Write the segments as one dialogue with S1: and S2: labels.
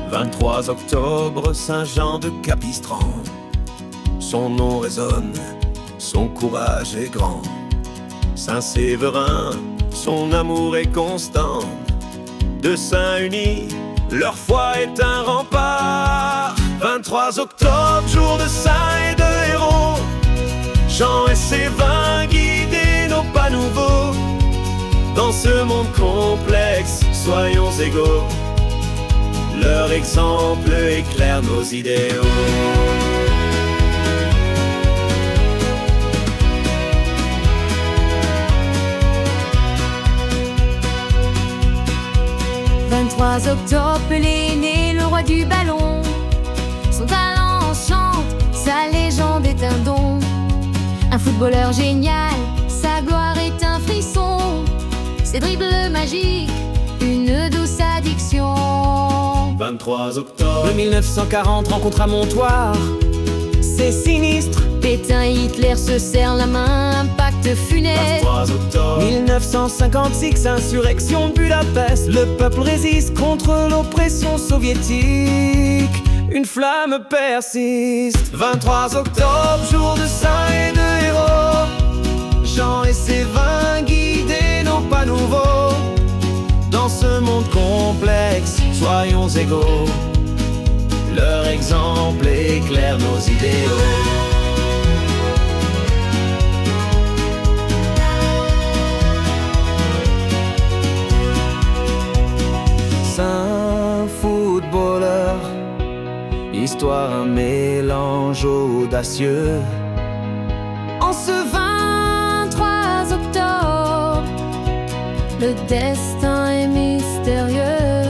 S1: 23 octobre, Saint-Jean de Capistran. Son nom résonne, son courage est grand. Saint-Séverin, son amour est constant. Deux saints unis, leur foi est un rempart. 23 octobre, jour de saints et de héros. Jean et Séverin guidaient nos pas nouveaux. Dans ce monde complexe, soyons égaux. Leur exemple éclaire nos idéaux.
S2: « 23 octobre, Pelé est né, le roi du ballon. Son talent enchante, sa légende est un don. Un footballeur génial, sa gloire est un frisson. Ses dribbles magiques, une douce addiction.
S1: 23 octobre
S3: 1940, rencontre à Montoire. C'est sinistre.
S2: Pétain et Hitler se serrent la main, un pacte funeste.
S1: 23 octobre
S3: 1956, insurrection de Budapest. Le peuple résiste contre l'oppression soviétique. Une flamme persiste.
S1: 23 octobre, jour de saints et de héros.
S3: Jean et Séverin guidaient nos pas nouveaux. Dans ce monde complexe, soyons égaux. Leur exemple éclaire nos idéaux. Saint footballeur, histoire un mélange audacieux.
S2: En ce 23 octobre, le destin est mystérieux.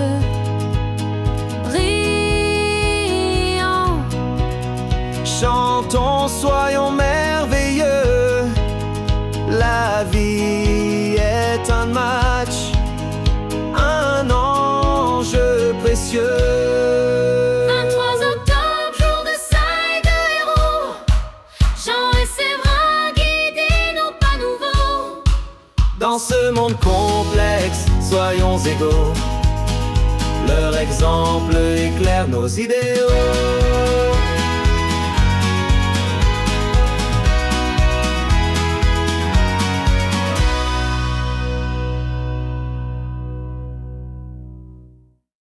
S2: Brillant,
S3: Chantons, soyons merveilleux. La vie est un match, un enjeu précieux.
S2: 23 octobre, jour de saints et de héros. Jean et Séverin guidaient nos pas nouveaux.
S3: Dans ce monde complexe, soyons égaux. Leur exemple éclaire nos idéaux.